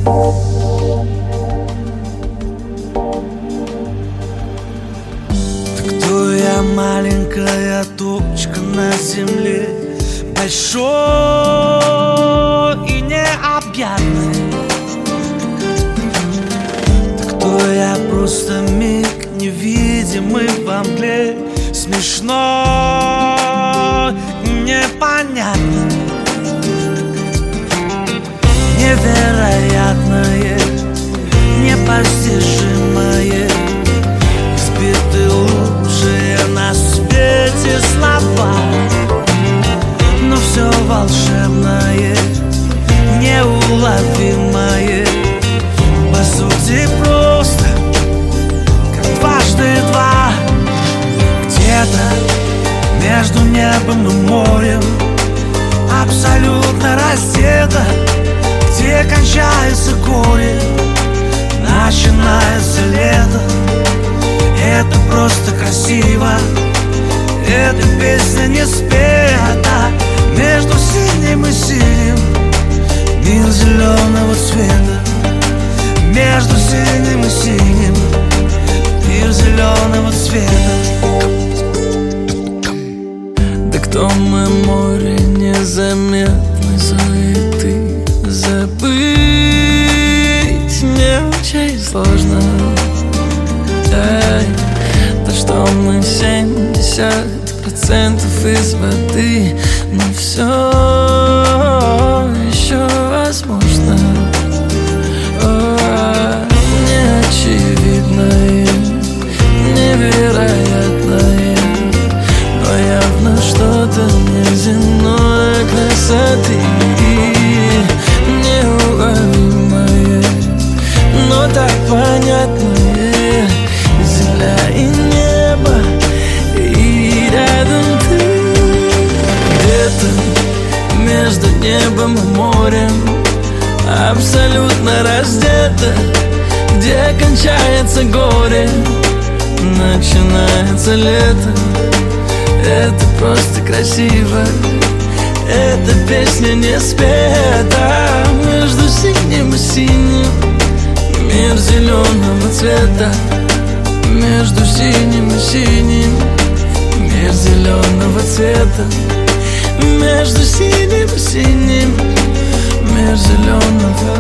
Кто я, маленькая точка на земле, большой и необъятный? Кто я, просто миг, невидимый во мгле, смешной и непонятный? Невероятное, непостижимое, избиты лучшие на свете слова. Но все волшебное, неуловимое, по сути просто как дважды два. Где-то между небом и морем, абсолютно раздето, где кончается горе, начинается лето. Это просто красиво, эта песня не спета. Между синим и синим мир зеленого цвета. Между синим и синим мир зеленого цвета. Да кто мы, море незаметной суеты, забыть мне очень сложно. То, что мы 70% из воды, но все еще возможно. Неочевидное, невероятное, но явно что-то неземной красоты. Неуловимое, но так понятное. Земля и небо, и рядом ты. Где-то между небом и морем, абсолютно раздето, где кончается горе, начинается лето. Это просто красиво, эта песня не спета. Между синим и синим мир зеленого цвета. Между синим и синим мир зеленого цвета. Между синим и синим мир зеленого